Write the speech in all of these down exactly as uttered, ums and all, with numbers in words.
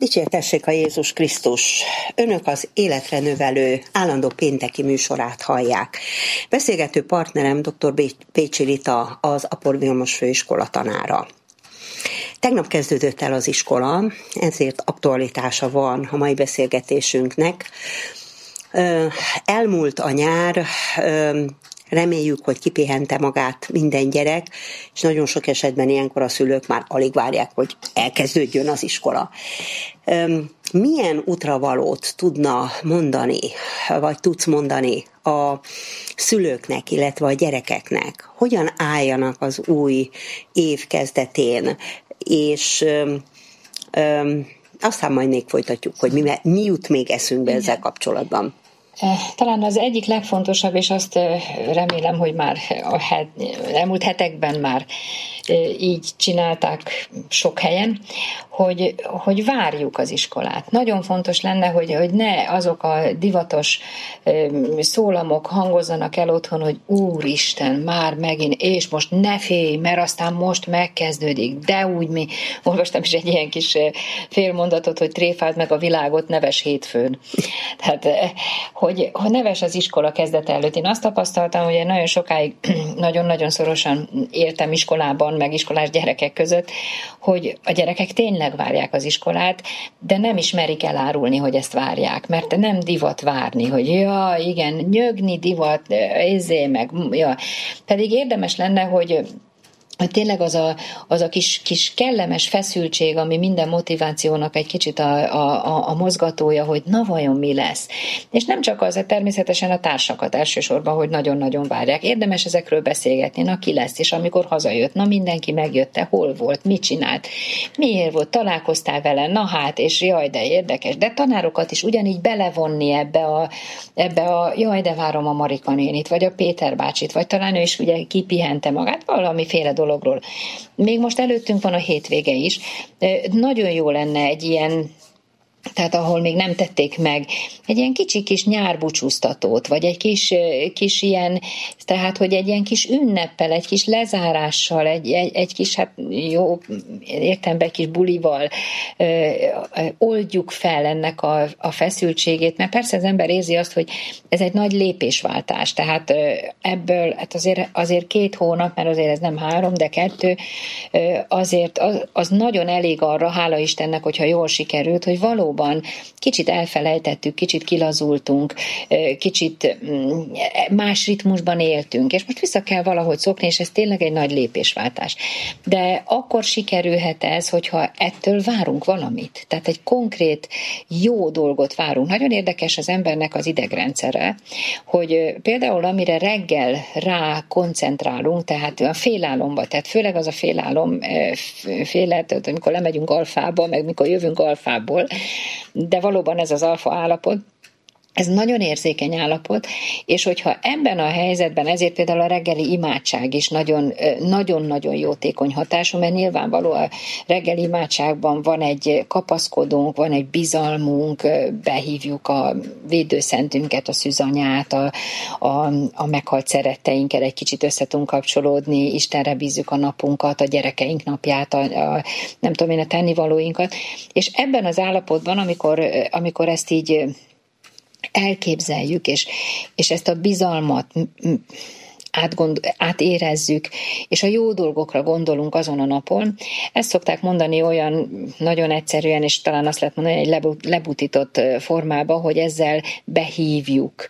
Dicsértessék a Jézus Krisztus! Önök az Életre Növelő állandó pénteki műsorát hallják. Beszélgető partnerem dr. Pécsi Rita, az Apor Vilmos főiskola tanára. Tegnap kezdődött el az iskola, ezért aktualitása van a mai beszélgetésünknek. Elmúlt a nyár, reméljük, hogy kipihente magát minden gyerek, és nagyon sok esetben ilyenkor a szülők már alig várják, hogy elkezdődjön az iskola. Milyen útravalót tudna mondani, vagy tudsz mondani a szülőknek, illetve a gyerekeknek? Hogyan álljanak az új év kezdetén? És öm, öm, aztán majd még folytatjuk, hogy mi, mi jut még eszünkbe ezzel kapcsolatban. Talán az egyik legfontosabb, és azt remélem, hogy már a het, elmúlt hetekben már így csinálták sok helyen, hogy, hogy várjuk az iskolát. Nagyon fontos lenne, hogy, hogy ne azok a divatos szólamok hangozzanak el otthon, hogy Úristen, már megint, és most ne félj, mert aztán most megkezdődik, de úgy mi, olvastam is egy ilyen kis félmondatot, hogy tréfáld meg a világot, neves hétfőn. Tehát, hogy, hogy neves az iskola kezdete előtt. Én azt tapasztaltam, hogy én nagyon sokáig nagyon-nagyon szorosan éltem iskolában, meg iskolás gyerekek között, hogy a gyerekek tényleg várják az iskolát, de nem is merik elárulni, hogy ezt várják, mert nem divat várni, hogy ja, igen, nyögni divat, ézzé meg, ja. Pedig érdemes lenne, hogy hogy tényleg az a, az a kis, kis kellemes feszültség, ami minden motivációnak egy kicsit a, a, a mozgatója, hogy na vajon mi lesz. És nem csak az, természetesen a társakat elsősorban, hogy nagyon-nagyon várják. Érdemes ezekről beszélgetni, na ki lesz, és amikor hazajött, na mindenki megjötte, hol volt, mit csinált, miért volt, találkoztál vele, na hát, és jaj, de érdekes. De tanárokat is ugyanígy belevonni ebbe a, ebbe a jaj, de várom a Marika nénit, vagy a Péter bácsit, vagy talán ő is ugye kipihente magát, valamiféle dologról. Még most előttünk van a hétvége is. Nagyon jó lenne egy ilyen, tehát ahol még nem tették meg, egy ilyen kicsi kis nyárbúcsúztatót, vagy egy kis, kis ilyen, tehát hogy egy ilyen kis ünneppel, egy kis lezárással, egy, egy, egy kis, hát jó értelemben kis bulival ö, oldjuk fel ennek a, a feszültségét, mert persze az ember érzi azt, hogy ez egy nagy lépésváltás, tehát ö, ebből hát azért, azért két hónap, mert azért ez nem három, de kettő, ö, azért az, az nagyon elég arra, hála Istennek, hogyha jól sikerült, hogy valóban kicsit elfelejtettük, kicsit kilazultunk, kicsit más ritmusban éltünk, és most vissza kell valahogy szokni, és ez tényleg egy nagy lépésváltás. De akkor sikerülhet ez, hogyha ettől várunk valamit. Tehát egy konkrét jó dolgot várunk. Nagyon érdekes az embernek az idegrendszere, hogy például amire reggel rá koncentrálunk, tehát a félálomba, tehát főleg az a félálom, félet, amikor lemegyünk alfába, meg mikor jövünk alfából, de valóban ez az alfa állapot, ez nagyon érzékeny állapot, és hogyha ebben a helyzetben, ezért például a reggeli imádság is nagyon, nagyon-nagyon jótékony hatású, mert nyilvánvaló a reggeli imádságban van egy kapaszkodónk, van egy bizalmunk, behívjuk a védőszentünket, a szűzanyát, a, a, a meghalt szeretteinkkel egy kicsit össze tudunk kapcsolódni, Istenre bízzük a napunkat, a gyerekeink napját, a, a, nem tudom én, a tennivalóinkat, és ebben az állapotban, amikor, amikor ezt így elképzeljük, és, és ezt a bizalmat átgond, átérezzük, és a jó dolgokra gondolunk azon a napon. Ezt szokták mondani olyan nagyon egyszerűen, és talán azt lehet mondani, egy lebutított formában, hogy ezzel behívjuk,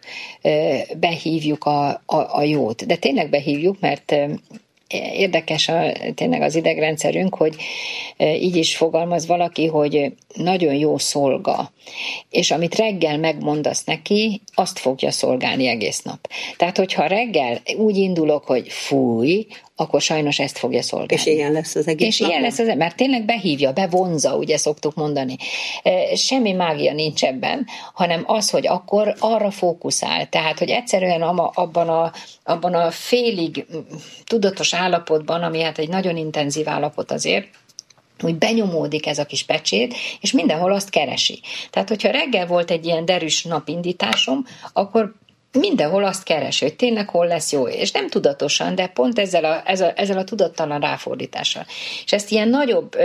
behívjuk a, a, a jót. De tényleg behívjuk, mert érdekes a, tényleg az idegrendszerünk, hogy így is fogalmaz valaki, hogy nagyon jó szolga, és amit reggel megmondasz neki, azt fogja szolgálni egész nap. Tehát, hogyha reggel úgy indulok, hogy fúj, akkor sajnos ezt fogja szolgálni. És ilyen lesz az egész És napon. ilyen lesz az, mert tényleg behívja, bevonza, ugye szoktuk mondani. Semmi mágia nincs ebben, hanem az, hogy akkor arra fókuszál. Tehát, hogy egyszerűen abban a, abban a félig tudatos állapotban, ami hát egy nagyon intenzív állapot azért, hogy benyomódik ez a kis pecsét, és mindenhol azt keresi. Tehát, hogyha reggel volt egy ilyen derűs napindításom, akkor mindenhol azt keres, hogy tényleg hol lesz jó, és nem tudatosan, de pont ezzel a, ezzel, ezzel a tudattalan ráfordítással. És ezt ilyen nagyobb,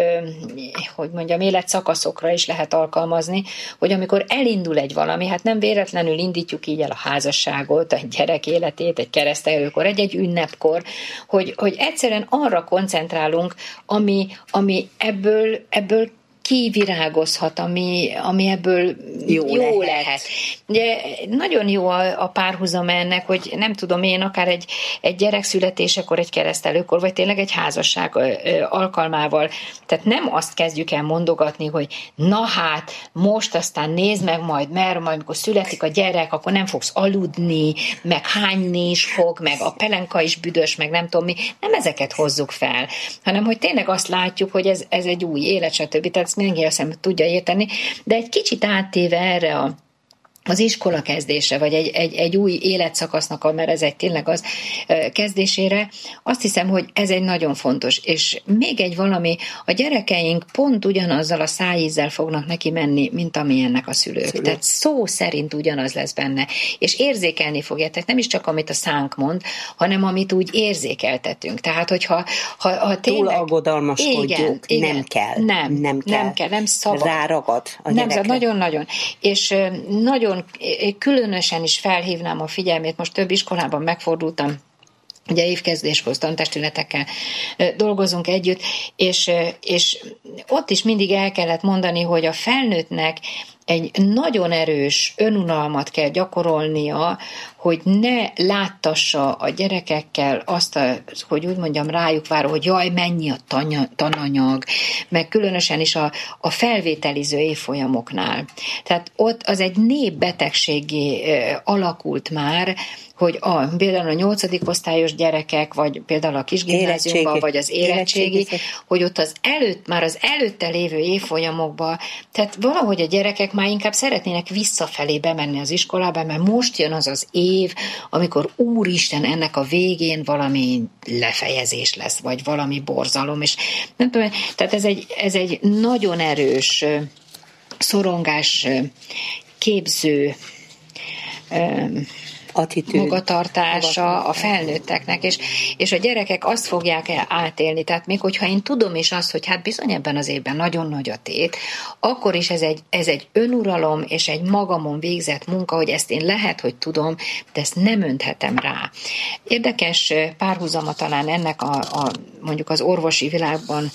hogy mondjam, életszakaszokra is lehet alkalmazni, hogy amikor elindul egy valami, hát nem véletlenül indítjuk így el a házasságot, egy gyerek életét, egy keresztelőkor, egy-egy ünnepkor, hogy, hogy egyszerűen arra koncentrálunk, ami, ami ebből, ebből kivirágozhat, ami, ami ebből jó, jó lehet. lehet. Ugye nagyon jó a, a párhuzam ennek, hogy nem tudom én, akár egy, egy gyerek születésekor, egy keresztelőkor, vagy tényleg egy házasság alkalmával. Tehát nem azt kezdjük el mondogatni, hogy na hát, most aztán nézd meg majd, mert majd amikor születik a gyerek, akkor nem fogsz aludni, meg hányni is fog, meg a pelenka is büdös, meg nem tudom mi. Nem ezeket hozzuk fel, hanem hogy tényleg azt látjuk, hogy ez, ez egy új élet, stb. Tehát mindenki azt hiszem tudja érteni, de egy kicsit áttéve erre a az iskola kezdése, vagy egy, egy, egy új életszakasznak, mert ez egy tényleg az kezdésére, azt hiszem, hogy ez egy nagyon fontos. És még egy valami, a gyerekeink pont ugyanazzal a szájízzel fognak neki menni, mint amilyennek a szülők. Szülő. Tehát szó szerint ugyanaz lesz benne. És érzékelni fogjátok, nem is csak amit a szánk mond, hanem amit úgy érzékeltetünk. Tehát, hogyha ha, ha tényleg... Túl aggodalmaskodjuk, igen, igen, nem kell. Nem, nem kell. Nem kell, nem szabad. Ráragad a nem szabad, nagyon-nagyon. És nagyon különösen is felhívnám a figyelmét, most több iskolában megfordultam, ugye évkezdéskor tantestületekkel dolgozunk együtt, és, és ott is mindig el kellett mondani, hogy a felnőttnek egy nagyon erős önunalmat kell gyakorolnia, hogy ne láttassa a gyerekekkel azt, a, hogy úgy mondjam, rájuk váró, hogy jaj, mennyi a tanya, tananyag, meg különösen is a, a felvételiző évfolyamoknál. Tehát ott az egy népbetegségé alakult már, hogy a, például a nyolcadik osztályos gyerekek, vagy például a kisgimnáziumban, vagy az érettségi, érettségi, hogy ott az előtt, már az előtte lévő évfolyamokban, tehát valahogy a gyerekek már inkább szeretnének visszafelé bemenni az iskolába, mert most jön az az év, amikor úristen, ennek a végén valami lefejezés lesz, vagy valami borzalom, és nem tudom, tehát ez egy, ez egy nagyon erős szorongás képző attitűd, magatartása a felnőtteknek, és, és a gyerekek azt fogják el átélni, tehát még hogyha én tudom is azt, hogy hát bizony ebben az évben nagyon nagy a tét, akkor is ez egy, ez egy önuralom és egy magamon végzett munka, hogy ezt én lehet, hogy tudom, de ezt nem önthetem rá. Érdekes párhuzama talán ennek a, a mondjuk az orvosi világban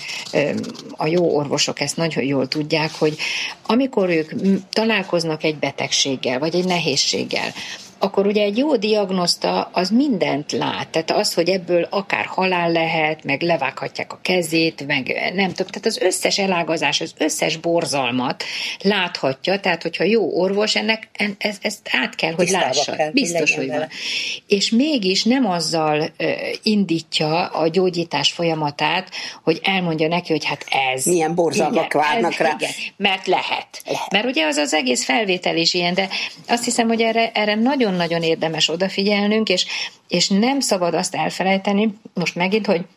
a jó orvosok ezt nagyon jól tudják, hogy amikor ők találkoznak egy betegséggel, vagy egy nehézséggel, akkor ugye egy jó diagnoszta az mindent lát. Tehát az, hogy ebből akár halál lehet, meg levághatják a kezét, meg nem tudom, tehát az összes elágazás, az összes borzalmat láthatja, tehát hogyha jó orvos, ennek ezt, ezt át kell, hogy Tisztába lássa. Kell, biztos, hogy van. És mégis nem azzal uh, indítja a gyógyítás folyamatát, hogy elmondja neki, hogy hát ez... Milyen borzalmak igen, várnak ez, rá. Igen, mert lehet. lehet. Mert ugye az az egész felvétel is ilyen, de azt hiszem, hogy erre, erre nagyon nagyon érdemes odafigyelnünk, és, és nem szabad azt elfelejteni, most megint, hogy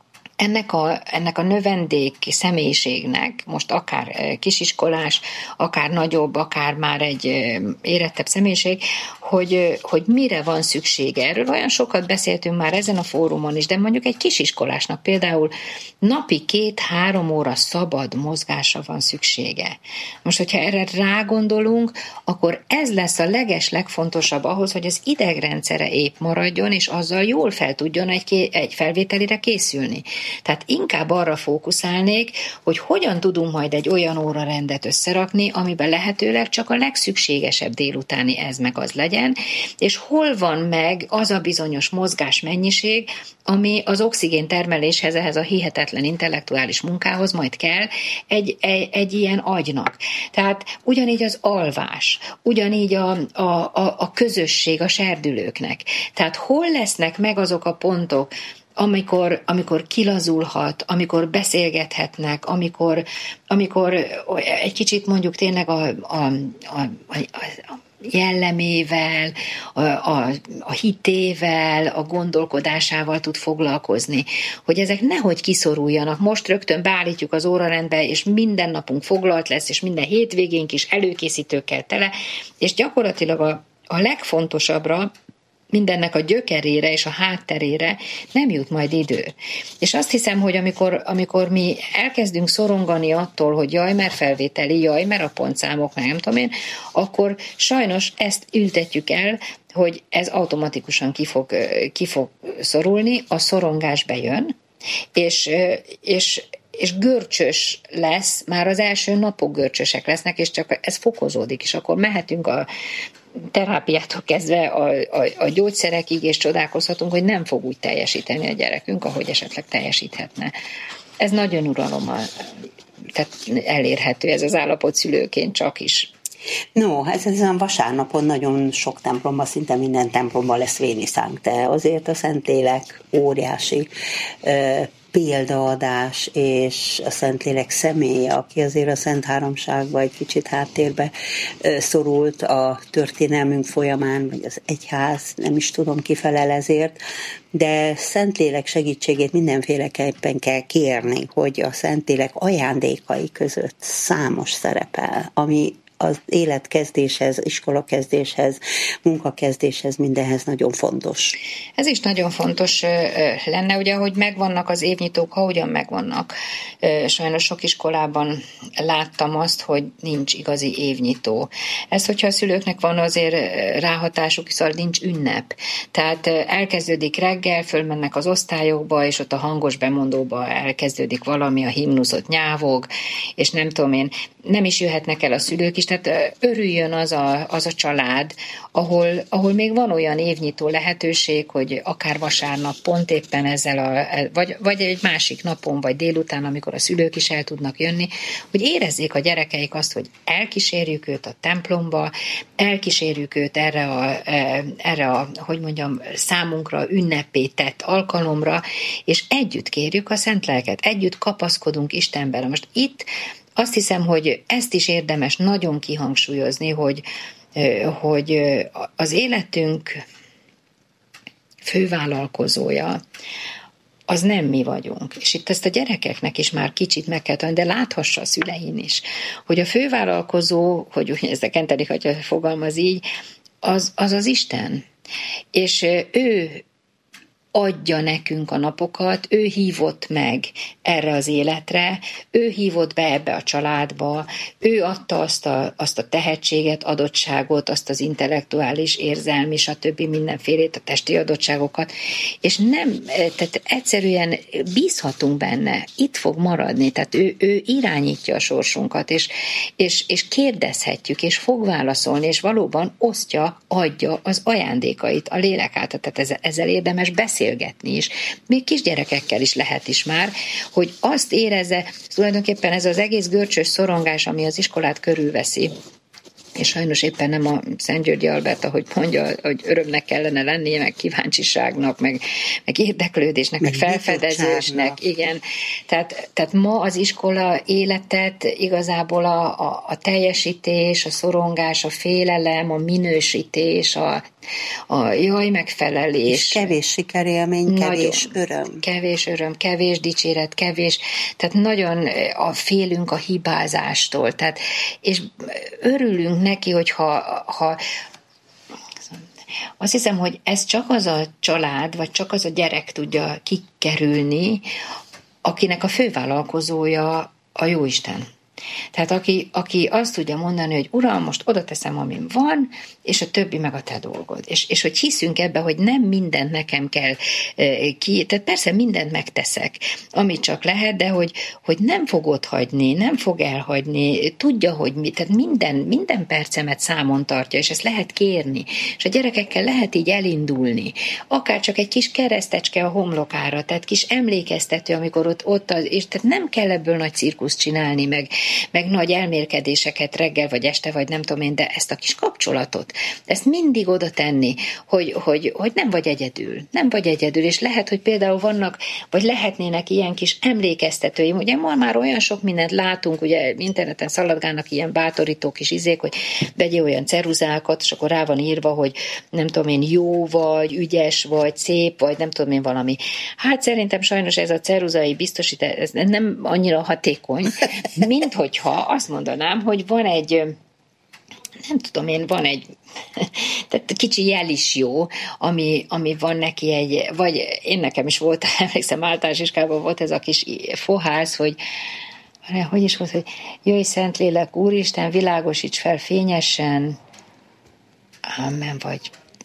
ennek a, ennek a növendék személyiségnek, most akár kisiskolás, akár nagyobb, akár már egy érettebb személyiség, hogy, hogy mire van szüksége. Erről olyan sokat beszéltünk már ezen a fórumon is, de mondjuk egy kisiskolásnak például napi két-három óra szabad mozgásra van szüksége. Most, hogyha erre rágondolunk, akkor ez lesz a leges legfontosabb ahhoz, hogy az idegrendszere épp maradjon, és azzal jól fel tudjon egy, egy felvételire készülni. Tehát inkább arra fókuszálnék, hogy hogyan tudunk majd egy olyan órarendet összerakni, amiben lehetőleg csak a legszükségesebb délutáni ez meg az legyen, és hol van meg az a bizonyos mozgás mennyiség, ami az oxigén termeléshez, ehhez a hihetetlen intellektuális munkához majd kell egy, egy, egy ilyen agynak. Tehát ugyanígy az alvás, ugyanígy a, a, a, a közösség a serdülőknek. Tehát hol lesznek meg azok a pontok, amikor, amikor kilazulhat, amikor beszélgethetnek, amikor, amikor egy kicsit mondjuk tényleg a, a, a, a, a jellemével, a, a, a hitével, a gondolkodásával tud foglalkozni. Hogy ezek nehogy kiszoruljanak. Most rögtön beállítjuk az órarendbe, és minden napunk foglalt lesz, és minden hétvégénk is előkészítőkkel tele, és gyakorlatilag a a legfontosabbra, mindennek a gyökerére és a hátterére nem jut majd idő. És azt hiszem, hogy amikor, amikor mi elkezdünk szorongani attól, hogy jaj, mert felvételi, jaj, mert a pontszámok, nem tudom én, akkor sajnos ezt ültetjük el, hogy ez automatikusan ki fog, ki fog szorulni, a szorongás bejön, és, és és görcsös lesz, már az első napok görcsösek lesznek, és csak ez fokozódik, és akkor mehetünk a terápiától kezdve a, a, a gyógyszerekig, és csodálkozhatunk, hogy nem fog úgy teljesíteni a gyerekünk, ahogy esetleg teljesíthetne. Ez nagyon uralommal tehát elérhető, ez az állapot szülőként csak is. No, ez ezen vasárnapon nagyon sok templomban, szinte minden templomban lesz véniszánk, de azért a Szentlélek óriási ö, példaadás, és a Szentlélek személye, aki azért a Szent Háromságba egy kicsit háttérbe ö, szorult a történelmünk folyamán, vagy az egyház, nem is tudom, ki felel ezért, de Szentlélek segítségét mindenféleképpen kell kérni, hogy a Szentlélek ajándékai között számos szerepel, ami az életkezdéshez, iskolakezdéshez, munkakezdéshez, mindenhez nagyon fontos. Ez is nagyon fontos lenne, ugye, hogy megvannak az évnyitók, ha ugyan megvannak. Sajnos sok iskolában láttam azt, hogy nincs igazi évnyitó. Ez, hogyha a szülőknek van azért ráhatásuk, szóval nincs ünnep. Tehát elkezdődik reggel, fölmennek az osztályokba, és ott a hangos bemondóba elkezdődik valami, a himnuszot nyávog, és nem tudom én, nem is jöhetnek el a szülők is, tehát örüljön az a, az a család, ahol, ahol még van olyan évnyitó lehetőség, hogy akár vasárnap pont éppen ezzel, a, vagy, vagy egy másik napon, vagy délután, amikor a szülők is el tudnak jönni, hogy érezzék a gyerekeik azt, hogy elkísérjük őt a templomba, elkísérjük őt erre a, erre a hogy mondjam, számunkra ünnepé tett alkalomra, és együtt kérjük a Szent Lelket, együtt kapaszkodunk Istenben. Most itt azt hiszem, hogy ezt is érdemes nagyon kihangsúlyozni, hogy, hogy az életünk fővállalkozója az nem mi vagyunk. És itt ezt a gyerekeknek is már kicsit meg kell tanulni, de láthassa a szülein is, hogy a fővállalkozó, hogy ez a Kentedik atya fogalmaz így, az, az az Isten. És ő adja nekünk a napokat, ő hívott meg erre az életre, ő hívott be ebbe a családba, ő adta azt a, azt a tehetséget, adottságot, azt az intellektuális, érzelmi, stb. Mindenfélét, a testi adottságokat, és nem, tehát egyszerűen bízhatunk benne, itt fog maradni, tehát ő, ő irányítja a sorsunkat, és, és, és kérdezhetjük, és fog válaszolni, és valóban osztja, adja az ajándékait a lélek által, tehát ezzel, ezzel érdemes beszélni, is. Még kisgyerekekkel is lehet is már, hogy azt érezze, tulajdonképpen ez az egész görcsös szorongás, ami az iskolát körülveszi, és sajnos éppen nem a Szent Györgyi Albert, ahogy mondja, hogy örömnek kellene lennie, meg kíváncsiságnak, meg, meg érdeklődésnek, meg, meg felfedezésnek, igen. Tehát, tehát ma az iskola életet igazából a, a, a teljesítés, a szorongás, a félelem, a minősítés, a, a jaj megfelelés. És kevés sikerélmény, kevés nagyon, öröm. Kevés öröm, kevés dicséret, kevés, tehát nagyon a félünk a hibázástól, tehát, és örülünk neki, hogyha ha, azt hiszem, hogy ez csak az a család, vagy csak az a gyerek tudja kikerülni, akinek a fővállalkozója a Jóisten. Tehát aki, aki azt tudja mondani, hogy Uram, most oda teszem, amin van, és a többi meg a te dolgod. És, és hogy hiszünk ebbe, hogy nem mindent nekem kell e, ki, tehát persze mindent megteszek, amit csak lehet, de hogy, hogy nem fog otthagyni, nem fog elhagyni, tudja, hogy mi, tehát minden, minden percemet számon tartja, és ezt lehet kérni. És a gyerekekkel lehet így elindulni. Akár csak egy kis keresztecske a homlokára, tehát kis emlékeztető, amikor ott, ott az, és tehát nem kell ebből nagy cirkuszt csinálni, meg meg nagy elmélkedéseket reggel, vagy este, vagy nem tudom én, de ezt a kis kapcsolatot, ezt mindig oda tenni, hogy, hogy, hogy nem vagy egyedül, nem vagy egyedül, és lehet, hogy például vannak, vagy lehetnének ilyen kis emlékeztetőim, ugye ma már olyan sok mindent látunk, ugye interneten szaladgálnak ilyen bátorító kis izék, hogy vegyél olyan ceruzákat, és akkor rá van írva, hogy nem tudom én, jó vagy, ügyes vagy, szép vagy, nem tudom én valami. Hát szerintem sajnos ez a ceruzai biztosítás, ez nem annyira hatékony, mint hogyha azt mondanám, hogy van egy, nem tudom én, van egy tehát kicsi jel is jó, ami, ami van neki egy, vagy én nekem is volt, emlékszem, általános iskolában volt ez a kis fohász, hogy hogy is volt, hogy jöjj Szentlélek, Úristen, világosíts fel fényesen, amen, vagy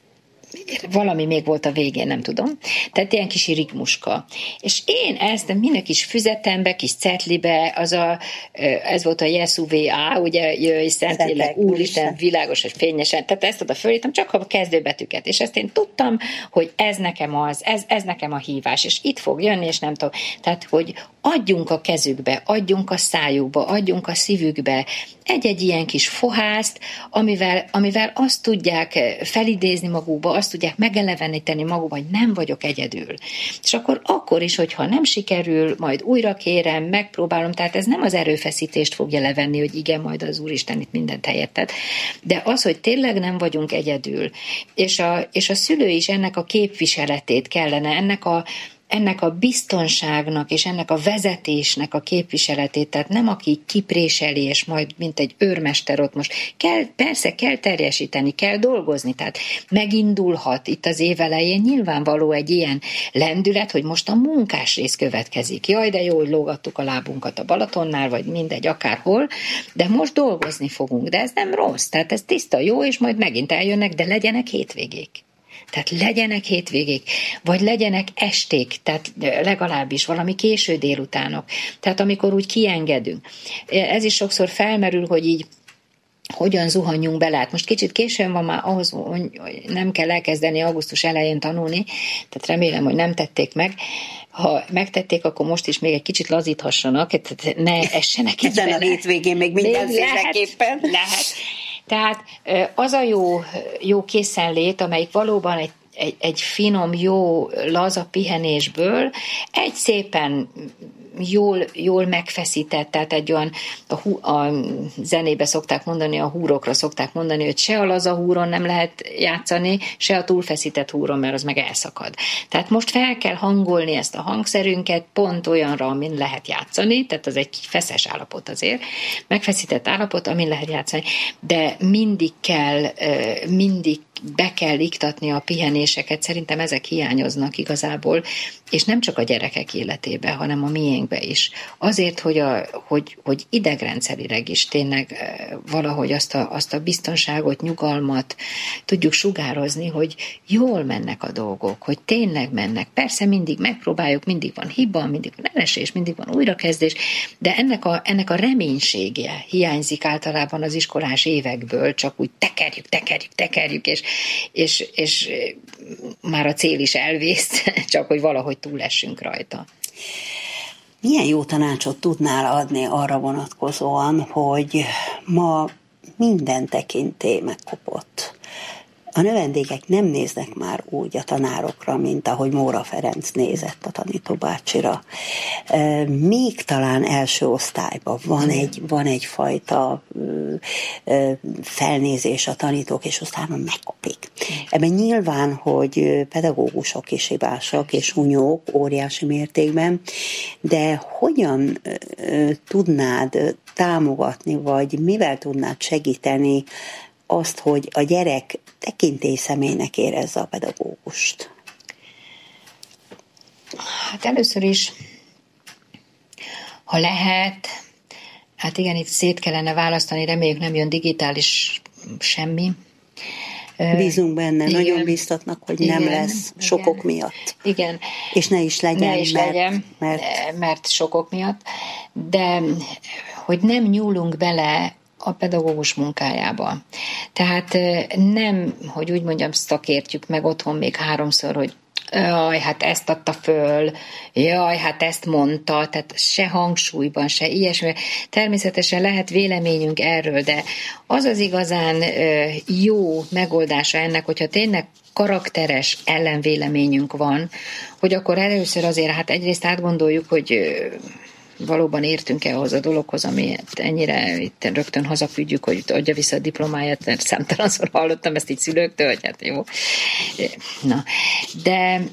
valami még volt a végén, nem tudom. Tehát ilyen kis rigmuska. És én ezt minden kis füzetembe, kis cetlibe, az a, ez volt a Jesúvé-á, ugye, jöjj, Szentlélek, Úristen, világos, hogy fényesen. Tehát ezt oda fölírtam, csak a kezdőbetűket. És ezt én tudtam, hogy ez nekem az, ez, ez nekem a hívás, és itt fog jönni, és nem tudom. Tehát, hogy adjunk a kezükbe, adjunk a szájukba, adjunk a szívükbe egy-egy ilyen kis fohászt, amivel, amivel azt tudják felidézni magukba, azt tudják megeleveníteni magukba, hogy nem vagyok egyedül. És akkor, akkor is, hogyha nem sikerül, majd újra kérem, megpróbálom, tehát ez nem az erőfeszítést fogja levenni, hogy igen, majd az Úristen itt mindent helyettet, de az, hogy tényleg nem vagyunk egyedül, és a, és a szülő is ennek a képviseletét kellene, ennek a ennek a biztonságnak és ennek a vezetésnek a képviseletét, tehát nem aki kipréseli, és majd mint egy őrmester ott most kell, persze kell terjesíteni, kell dolgozni, tehát megindulhat itt az év elején nyilvánvaló egy ilyen lendület, hogy most a munkás rész következik. Jaj, de jó, hogy lógattuk a lábunkat a Balatonnál, vagy mindegy, akárhol, de most dolgozni fogunk, de ez nem rossz, tehát ez tiszta, jó, és majd megint eljönnek, de legyenek hétvégék. Tehát legyenek hétvégék, vagy legyenek esték, tehát legalábbis valami késő délutánok. Tehát amikor úgy kiengedünk. Ez is sokszor felmerül, hogy így hogyan zuhanjunk bele. Hát most kicsit későn van már ahhoz, hogy nem kell elkezdeni augusztus elején tanulni, tehát remélem, hogy nem tették meg. Ha megtették, akkor most is még egy kicsit lazíthassanak, tehát ne essenek ezen a hétvégén még mindenféleképpen. Lehet, lehet. Tehát az a jó, jó készenlét, amelyik valóban egy, egy, egy finom, jó, laza pihenésből egy szépen jól, jól megfeszített, tehát egy olyan, a, hú, a zenébe szokták mondani, a húrokra szokták mondani, hogy se a laza húron nem lehet játszani, se a túlfeszített húron, mert az meg elszakad. Tehát most fel kell hangolni ezt a hangszerünket pont olyanra, amin lehet játszani, tehát az egy feszes állapot azért, megfeszített állapot, amin lehet játszani, de mindig kell, mindig be kell iktatni a pihenéseket, szerintem ezek hiányoznak igazából, és nem csak a gyerekek életébe, hanem a miénkbe is. Azért, hogy, a, hogy, hogy idegrendszerileg is tényleg valahogy azt a, azt a biztonságot, nyugalmat tudjuk sugározni, hogy jól mennek a dolgok, hogy tényleg mennek. Persze mindig megpróbáljuk, mindig van hiba, mindig van elesés, mindig van újrakezdés, de ennek a, ennek a reménysége hiányzik általában az iskolás évekből, csak úgy tekerjük, tekerjük, tekerjük, és, és, és már a cél is elvész, csak hogy valahogy túlessünk rajta. Milyen jó tanácsot tudnál adni arra vonatkozóan, hogy ma minden tekintély megkopott? A növendékek nem néznek már úgy a tanárokra, mint ahogy Móra Ferenc nézett a tanítóbácsira. Még talán első osztályban van, egy, van egyfajta felnézés a tanítók, és utána megkopik. Ebben nyilván, hogy pedagógusok is hibásak, és unyók óriási mértékben, de hogyan tudnád támogatni, vagy mivel tudnád segíteni azt, hogy a gyerek tekintélyszemélynek érezze a pedagógust? Hát először is, ha lehet, hát igen, itt szét kellene választani, reméljük nem jön digitális semmi. Bízunk benne, igen. Nagyon bíztatnak, hogy igen, nem lesz igen. sokok miatt. Igen. És ne is legyen, ne is mert, legyen mert... mert sokok miatt, de hogy nem nyúlunk bele a pedagógus munkájába. Tehát nem, hogy úgy mondjam, szakértjük meg otthon még háromszor, hogy jaj, hát ezt adta föl, jaj, hát ezt mondta, tehát se hangsúlyban, se ilyesmi. Természetesen lehet véleményünk erről, de az az igazán jó megoldása ennek, hogyha tényleg karakteres ellenvéleményünk van, hogy akkor először azért hát egyrészt átgondoljuk, hogy valóban értünk-e ahhoz a dologhoz, ami ennyire itt rögtön hazaküldjük, hogy adja vissza a diplomáját, mert számtalanszor hallottam ezt így szülőktől, hogy hát jó. Na, de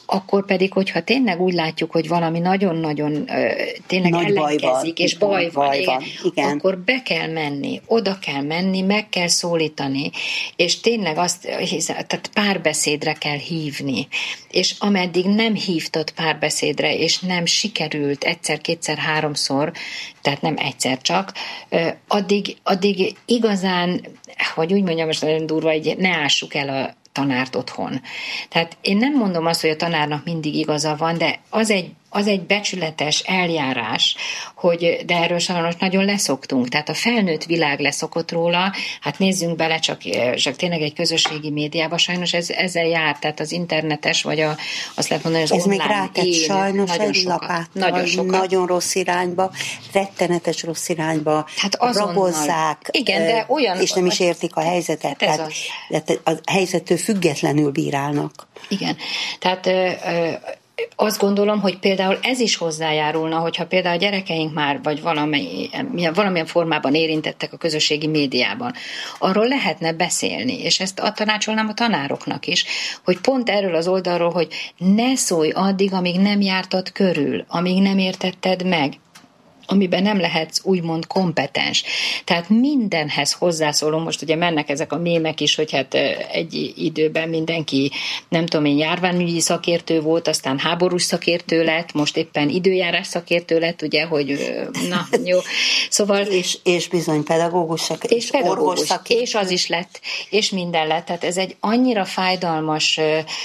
akkor pedig, hogyha tényleg úgy látjuk, hogy valami nagyon-nagyon tényleg nagy ellenkezik, és baj van, baj van. Igen, igen. akkor be kell menni, oda kell menni, meg kell szólítani, és tényleg azt hiszem, tehát párbeszédre kell hívni. És ameddig nem hívtad párbeszédre, és nem sikerült egyszer, kétszer, háromszor, tehát nem egyszer csak, addig, addig igazán, hogy úgy mondjam, most nagyon durva, hogy ne ássuk el a tanárt otthon. Tehát én nem mondom azt, hogy a tanárnak mindig igaza van, de az egy, az egy becsületes eljárás, hogy, de erről sajnos nagyon leszoktunk. Tehát a felnőtt világ leszokott róla, hát nézzünk bele csak, csak tényleg egy közösségi médiába, sajnos ez, ezzel jár, tehát az internetes, vagy a, azt lehet mondani, az ez online. Ez még rátett én, sajnos egy sokat, lapát, nagyon, sokat. nagyon rossz irányba, rettenetes rossz irányba, hát ragozzák, igen, de olyan, és nem is értik a helyzetet, tehát, tehát a helyzettől függetlenül bírálnak. Igen, tehát ö, ö, azt gondolom, hogy például ez is hozzájárulna, hogyha például a gyerekeink már, vagy valamilyen, valamilyen formában érintettek a közösségi médiában, arról lehetne beszélni, és ezt a tanácsolnám a tanároknak is, hogy pont erről az oldalról, hogy ne szólj addig, amíg nem jártad körül, amíg nem értetted meg, amiben nem lehetsz úgymond kompetens. Tehát mindenhez hozzászólom, most ugye mennek ezek a mémek is, hogy hát egy időben mindenki, nem tudom én, járványügyi szakértő volt, aztán háborús szakértő lett, most éppen időjárás szakértő lett, ugye, hogy na, jó. Szóval... és, és bizony pedagógus szakértő, és, pedagógus, és az is lett, és minden lett. Tehát ez egy annyira fájdalmas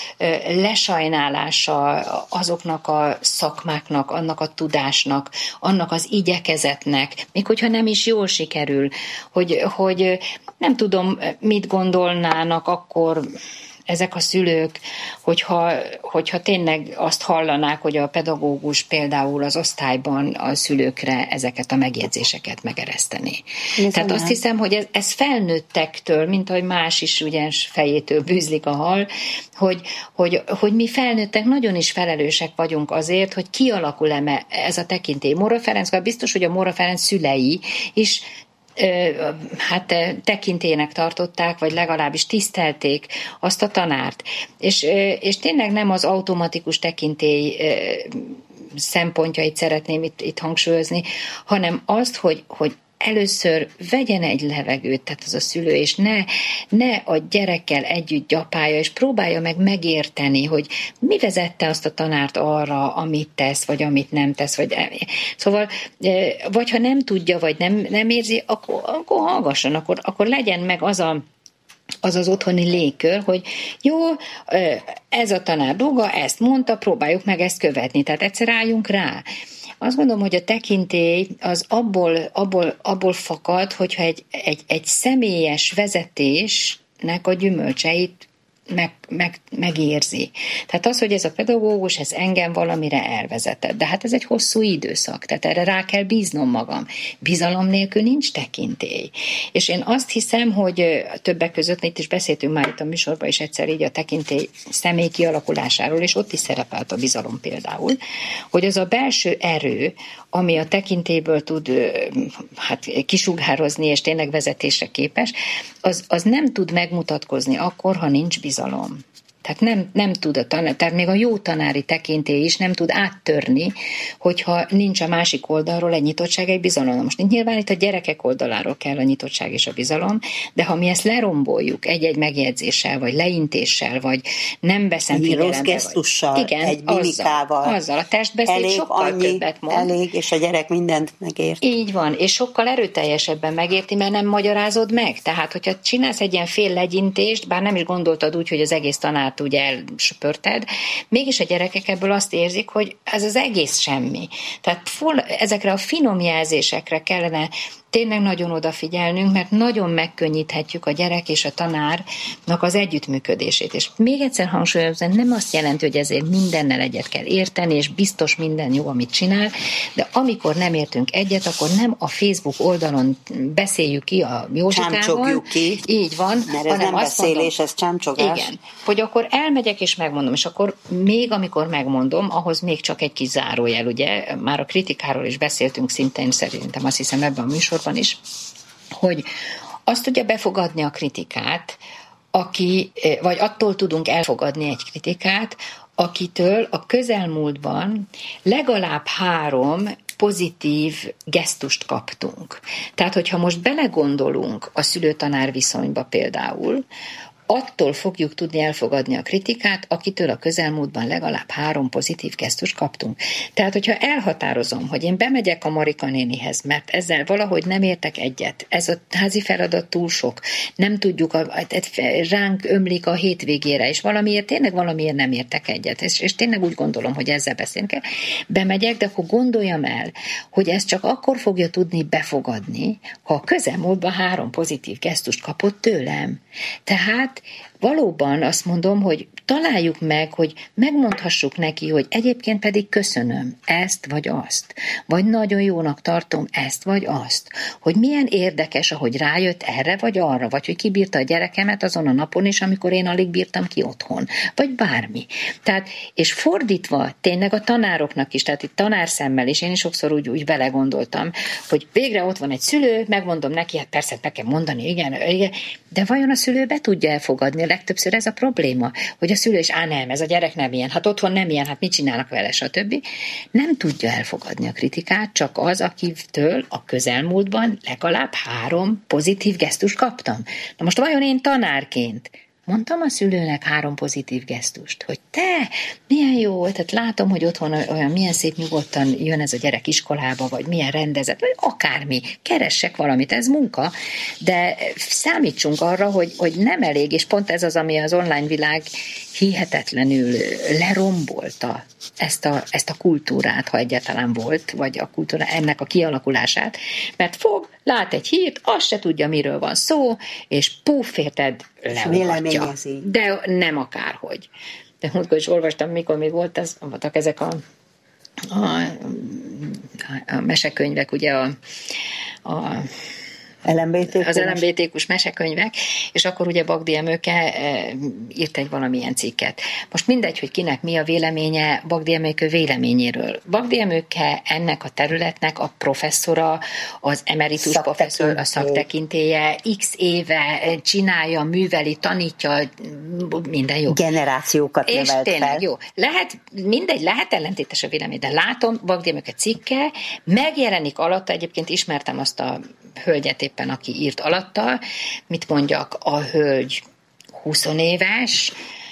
lesajnálása azoknak a szakmáknak, annak a tudásnak, annak az igyekezetnek, még hogyha nem is jól sikerül, hogy, hogy nem tudom, mit gondolnának akkor ezek a szülők, hogyha, hogyha tényleg azt hallanák, hogy a pedagógus például az osztályban a szülőkre ezeket a megjegyzéseket megereszteni. Ez Tehát azt hiszem, hogy ez, ez felnőttektől, mint ahogy más is ugye fejétől bűzlik a hal, hogy, hogy, hogy mi felnőttek nagyon is felelősek vagyunk azért, hogy kialakul-e ez a tekintély. Móra Ferenc, biztos, hogy a Móra Ferenc szülei is hát tekintélynek tartották, vagy legalábbis tisztelték azt a tanárt. És, és tényleg nem az automatikus tekintély szempontjait szeretném itt, itt hangsúlyozni, hanem azt, hogy, hogy először vegyen egy levegőt, tehát az a szülő, és ne, ne a gyerekkel együtt gyapálja, és próbálja meg megérteni, hogy mi vezette azt a tanárt arra, amit tesz, vagy amit nem tesz. Vagy, szóval, vagy ha nem tudja, vagy nem, nem érzi, akkor, akkor hallgasson, akkor, akkor legyen meg az a az az otthoni légkör, hogy jó, ez a tanár dolga, ezt mondta, próbáljuk meg ezt követni, tehát egyszer álljunk rá. Azt gondolom, hogy a tekintély az abból, abból, abból fakad, hogyha egy, egy, egy személyes vezetésnek a gyümölcseit meg, meg, megérzi. Tehát az, hogy ez a pedagógus, ez engem valamire elvezetett. De hát ez egy hosszú időszak, tehát erre rá kell bíznom magam. Bizalom nélkül nincs tekintély. És én azt hiszem, hogy többek között, itt is beszéltünk már itt a műsorban is egyszer így a tekintély személy kialakulásáról, és ott is szerepelt a bizalom például, hogy az a belső erő, ami a tekintélyből tud hát, kisugározni, és tényleg vezetésre képes, az, az nem tud megmutatkozni akkor, ha nincs bizalom. Tehát nem, nem tud a tanár, tehát még a jó tanári tekintély is nem tud áttörni, hogyha nincs a másik oldalról egy nyitottság, egy bizalom. Most nyilván itt a gyerekek oldaláról kell a nyitottság és a bizalom, de ha mi ezt leromboljuk egy-egy megjegyzéssel, vagy leintéssel, vagy nem veszem figyelembe. Egy rossz gesztussal, igen, egy mimikával. Azzal, azzal a testbeszéd elég, sokkal annyi, többet mond. Elég, és a gyerek mindent megért. Így van, és sokkal erőteljesebben megérti, mert nem magyarázod meg. Tehát, hogyha csinálsz egy ilyen fél legyintést, bár nem is gondoltad úgy, hogy az egész tanár ugye elsöpörted, mégis a gyerekek ebből azt érzik, hogy ez az egész semmi. Tehát full, ezekre a finom jelzésekre kellene tényleg nagyon odafigyelnünk, mert nagyon megkönnyíthetjük a gyerek és a tanárnak az együttműködését. És még egyszer hangsúlyozom, nem azt jelenti, hogy ezért mindennel egyet kell érteni, és biztos minden jó, amit csinál, de amikor nem értünk egyet, akkor nem a Facebook oldalon beszéljük ki a Józsikával. Csámcsogjuk ki. Így van. Mert ez nem beszélés, ez csámcsogás. Igen. Hogy akkor elmegyek és megmondom, és akkor még amikor megmondom, ahhoz még csak egy kis zárójel, ugye, már a kritikáról is beszéltünk szintén, szerintem azt hiszem ebben a műsorban is, hogy azt tudja befogadni a kritikát, aki, vagy attól tudunk elfogadni egy kritikát, akitől a közelmúltban legalább három pozitív gesztust kaptunk. Tehát, hogyha most belegondolunk a szülő-tanár viszonyba például, attól fogjuk tudni elfogadni a kritikát, akitől a közelmúltban legalább három pozitív gesztust kaptunk. Tehát, hogyha elhatározom, hogy én bemegyek a Marika nénihez, mert ezzel valahogy nem értek egyet, ez a házi feladat túl sok, nem tudjuk, a, ránk ömlik a hétvégére, és valamiért, tényleg valamiért nem értek egyet, és, és tényleg úgy gondolom, hogy ezzel beszélni kell, bemegyek, de akkor gondoljam el, hogy ezt csak akkor fogja tudni befogadni, ha a közelmúltban három pozitív gesztust kapott tőlem. Tehát valóban azt mondom, hogy találjuk meg, hogy megmondhassuk neki, hogy egyébként pedig köszönöm ezt vagy azt, vagy nagyon jónak tartom ezt vagy azt, hogy milyen érdekes, ahogy rájött erre vagy arra, vagy hogy kibírta a gyerekemet azon a napon is, amikor én alig bírtam ki otthon, vagy bármi. Tehát, és fordítva tényleg a tanároknak is, tehát itt tanárszemmel is, én is sokszor úgy, úgy belegondoltam, hogy végre ott van egy szülő, megmondom neki, hát persze meg kell mondani, igen, igen, de vajon a szülő be tudja elfogadni? Legtöbbször ez a probléma, hogy a szülő is, á nem, ez a gyerek nem ilyen, hát otthon nem ilyen, hát mit csinálnak vele, stb. Nem tudja elfogadni a kritikát, csak az, akitől a közelmúltban legalább három pozitív gesztust kaptam. Na most vajon én tanárként mondtam a szülőnek három pozitív gesztust, hogy te, milyen jó, tehát látom, hogy otthon olyan milyen szép nyugodtan jön ez a gyerek iskolába, vagy milyen rendezett, vagy akármi, keressek valamit, ez munka, de számítsunk arra, hogy, hogy nem elég, és pont ez az, ami az online világ hihetetlenül lerombolta ezt a, ezt a kultúrát, ha egyáltalán volt, vagy a kultúra, ennek a kialakulását, mert fog, lát egy hírt, azt se tudja, miről van szó, és puf, érted, leolvatja. De nem akárhogy. De múltkor is olvastam, mikor még volt, ez, voltak ezek a, a, a mesekönyvek, ugye a, a el em bé té kú az el em bé té kús mesekönyvek, és akkor ugye Bagdi Emőke e, írt egy valamilyen cikket. Most mindegy, hogy kinek mi a véleménye Bagdi Emőke véleményéről. Bagdi Emőke ennek a területnek a professzora, az emeritus professzor, a szaktekintélye, x éve csinálja, műveli, tanítja, minden jó. Generációkat és nevelt tényleg fel. jó. Lehet, mindegy, lehet ellentétes a vélemény, de látom, Bagdi Emőke cikke, megjelenik alatta, egyébként ismertem azt a hölgyet éppen, aki írt alatta, mit mondjak, a hölgy húsz éves,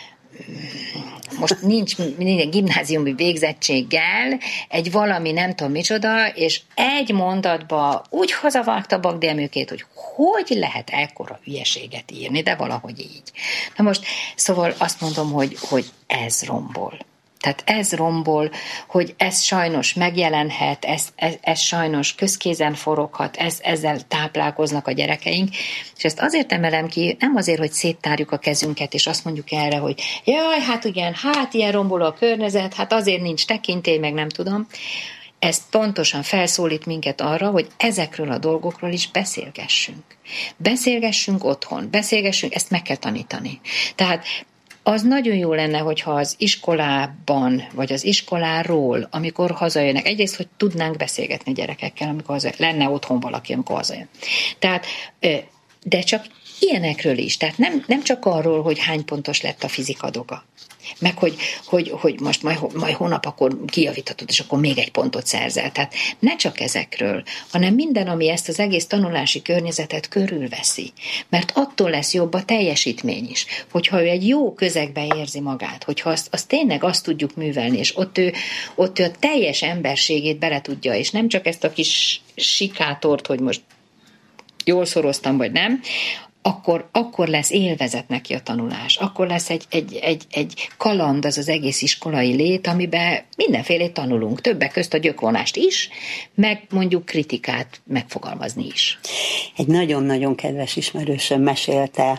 most nincs minden gimnáziumi végzettséggel, egy valami nem tudom micsoda, és egy mondatba úgy hazavágta Bagdi Emőkét, hogy hogy lehet ekkora hülyeséget írni, de valahogy így. Na most, szóval azt mondom, hogy, hogy ez rombol. Tehát ez rombol, hogy ez sajnos megjelenhet, ez, ez, ez sajnos közkézen foroghat, ez, ezzel táplálkoznak a gyerekeink, és ezt azért emelem ki, nem azért, hogy széttárjuk a kezünket, és azt mondjuk erre, hogy jaj, hát igen, hát ilyen romboló a környezet, hát azért nincs tekintély, meg nem tudom. Ez pontosan felszólít minket arra, hogy ezekről a dolgokról is beszélgessünk. Beszélgessünk otthon, beszélgessünk, ezt meg kell tanítani. Tehát az nagyon jó lenne, hogyha az iskolában, vagy az iskoláról, amikor hazajönnek, egyrészt, hogy tudnánk beszélgetni gyerekekkel, amikor hazajön, lenne otthon valaki, amikor hazajön. Tehát, de csak ilyenekről is. Tehát nem, nem csak arról, hogy hány pontos lett a fizika dolga, meg hogy, hogy, hogy most majd, majd hónap akkor kijavíthatod, és akkor még egy pontot szerzel. Tehát ne csak ezekről, hanem minden, ami ezt az egész tanulási környezetet körülveszi. Mert attól lesz jobb a teljesítmény is, hogyha ő egy jó közegben érzi magát, hogyha azt, azt tényleg azt tudjuk művelni, és ott ő, ott ő a teljes emberségét bele tudja, és nem csak ezt a kis sikátort, hogy most jól szoroztam, vagy nem, Akkor, akkor lesz élvezet neki a tanulás, akkor lesz egy, egy, egy, egy kaland az az egész iskolai lét, amiben mindenfélét tanulunk, többek közt a gyökvonást is, meg mondjuk kritikát megfogalmazni is. Egy nagyon-nagyon kedves ismerősöm mesélte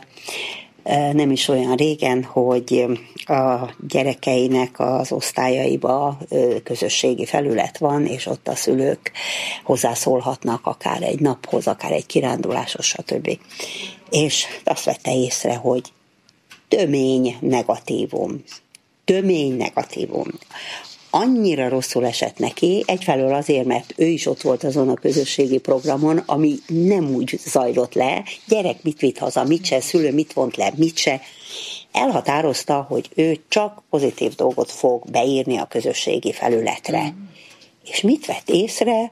nem is olyan régen, hogy a gyerekeinek az osztályaiba közösségi felület van, és ott a szülők hozzászólhatnak akár egy naphoz, akár egy kiránduláshoz, stb. És azt vette észre, hogy tömény negatívum. Tömény negatívum. annyira rosszul esett neki, egyfelől azért, mert ő is ott volt azon a közösségi programon, ami nem úgy zajlott le, gyerek mit vitt haza, mit se, szülő mit vont le, mit se. Elhatározta, hogy ő csak pozitív dolgot fog beírni a közösségi felületre. Mm. És mit vett észre?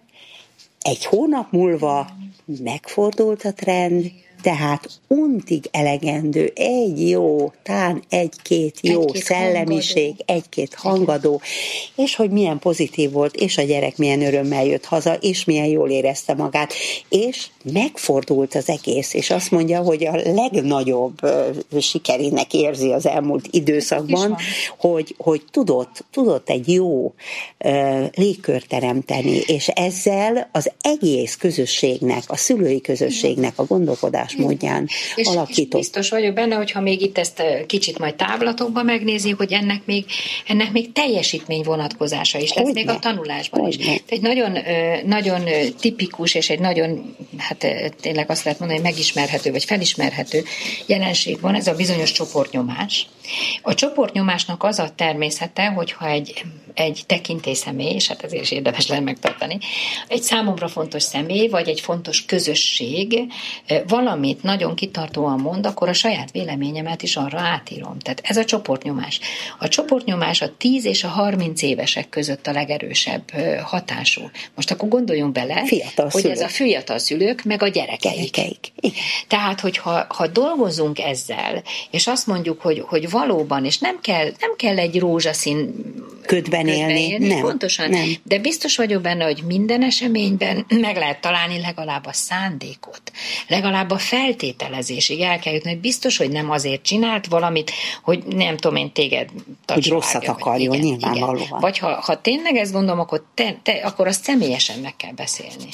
Egy hónap múlva megfordult a trend, tehát untig elegendő, egy jó, tán egy-két jó egy-két szellemiség, hangadó. egy-két hangadó, és hogy milyen pozitív volt, és a gyerek milyen örömmel jött haza, és milyen jól érezte magát, és megfordult az egész, és azt mondja, hogy a legnagyobb sikerének érzi az elmúlt időszakban, hogy, hogy tudott, tudott egy jó uh, légkört teremteni, és ezzel az egész közösségnek, a szülői közösségnek a gondolkodás módján és, alakított. És biztos vagyok benne, hogyha még itt ezt kicsit majd távlatokban megnézi, hogy ennek még, ennek még teljesítmény vonatkozása is lesz, hogy még ne. a tanulásban hogy is. Ne. Egy nagyon, nagyon tipikus, és egy nagyon, hát tényleg azt lehet mondani, hogy megismerhető, vagy felismerhető jelenség van, ez a bizonyos csoportnyomás. A csoportnyomásnak az a természete, hogyha egy, egy tekintély személy, és hát ezért is érdemes lenne megtartani, egy számomra fontos személy, vagy egy fontos közösség valamit nagyon kitartóan mond, akkor a saját véleményemet is arra átírom. Tehát ez a csoportnyomás. A csoportnyomás a tíz és a harminc évesek között a legerősebb hatású. Most akkor gondoljunk bele, fiatal hogy szülők. Ez a fiatal szülők, meg a gyerekeik. gyerekeik. Tehát, hogyha ha dolgozunk ezzel, és azt mondjuk, hogy, hogy valóban, és nem kell, nem kell egy rózsaszín ködben élni, élni nem, pontosan, nem. De biztos vagyok benne, hogy minden eseményben meg lehet találni legalább a szándékot, legalább a feltételezésig el kell jutni, hogy biztos, hogy nem azért csinált valamit, hogy nem tudom én téged tacsvágja. Hogy rosszat akarjon, igen, nyilvánvalóan. Igen. Vagy ha, ha tényleg ezt gondolom, akkor, te, te, akkor azt személyesen meg kell beszélni.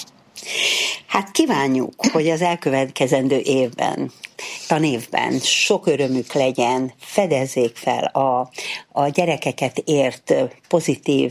Hát kívánjuk, hogy az elkövetkezendő évben, tanévben sok örömük legyen, fedezzék fel a, a gyerekeket ért pozitív,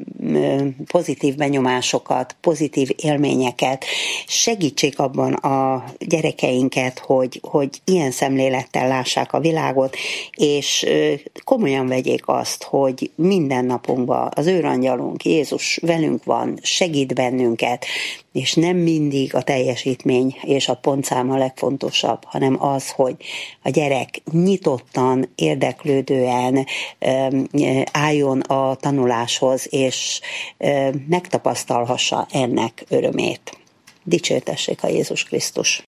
pozitív benyomásokat, pozitív élményeket, segítsék abban a gyerekeinket, hogy, hogy ilyen szemlélettel lássák a világot, és komolyan vegyék azt, hogy minden napunkban az őrangyalunk, Jézus velünk van, segít bennünket, és nem mindig a teljesítmény és a pontszám a legfontosabb, hanem az, hogy a gyerek nyitottan, érdeklődően álljon a tanuláshoz, és megtapasztalhassa ennek örömét. Dicsértessék a Jézus Krisztus!